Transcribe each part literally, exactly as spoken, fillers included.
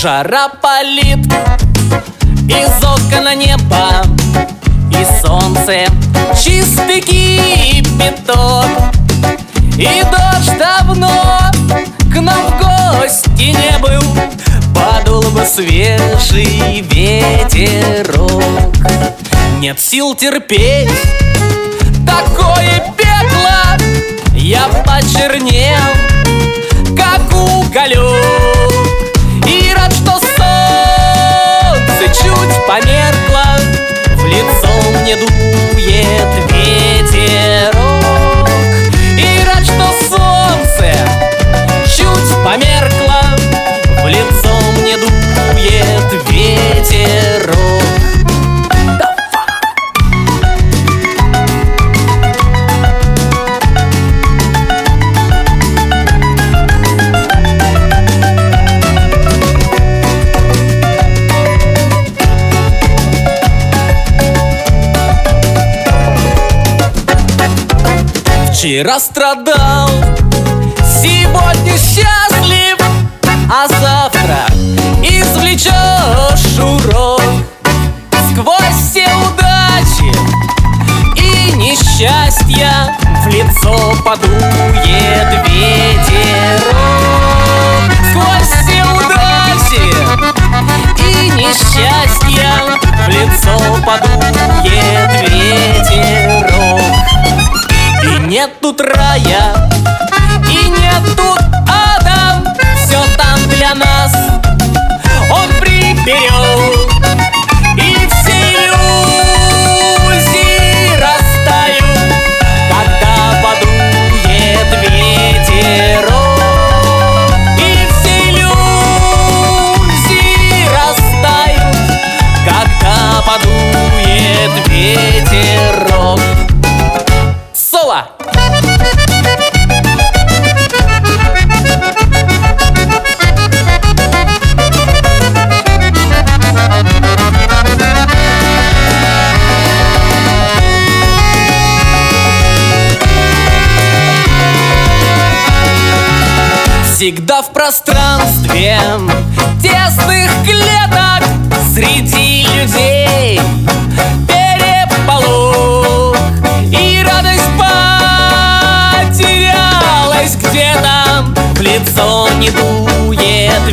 Жара палит из окна неба, и солнце чистый кипяток. И дождь давно к нам в гости не был, подул бы свежий ветерок. Нет сил терпеть такое пекло, я почернел, как уголек. И рад, что солнце чуть померкло, в лицо мне дует ветерок. И рад, что солнце чуть померкло, в лицо мне дует ветерок. Вчера страдал, сегодня счастлив, а завтра извлечешь урок. Сквозь все удачи и несчастья в лицо подует ветерок. Сквозь все удачи и несчастья в лицо подует ветерок. И нет тут рая, и нет тут ада, все там для нас он приберег. И все иллюзии растают, когда подует ветерок. И все иллюзии растают, когда подует ветерок. Соло! Всегда в пространстве тесных клеток среди людей переполох, и радость потерялась где-то, в лицо не дует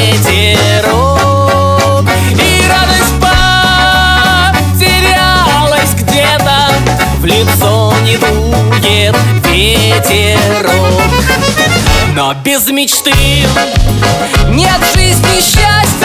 ветерок. И радость потерялась где-то, в лицо не дует ветерок. Но без мечты нет жизни счастья.